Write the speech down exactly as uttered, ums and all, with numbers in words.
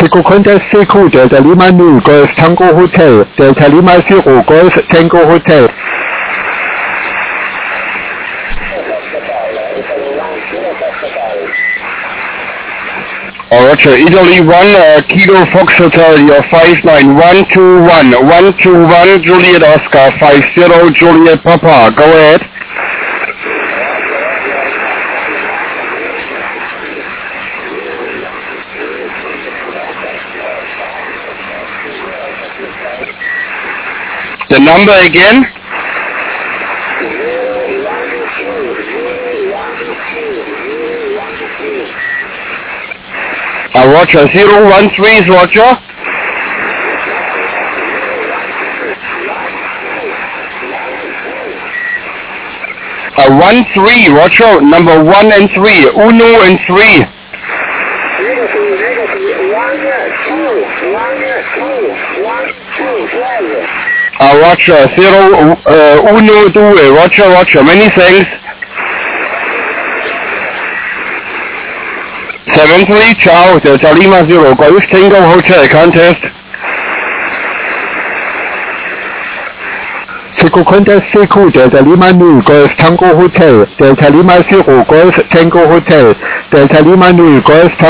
Seco Contest Seco Delta Lima Nu Golf Tango Hotel Delta Lima Zero Golf Tango Hotel. Oh, Roger, Italy one, uh, Kilo Fox Hotel, your five nine one two one, one two one, Juliet Oscar, five zero, Juliet Papa, go ahead. The number again? Uh, Roger, zero one three is Roger. Uh, one three, Roger, number one and three, uno and three. Uh, Roger, zero, uh, uno, due, Roger, Roger, many thanks. seven three, ciao, Delta Lima Zero, Golf Tango Hotel, contest. Seco Contest Seco Delta Lima Nu Golf Tango Hotel Delta Lima Zero Golf Tango Hotel Delta Lima Nu Golf Tango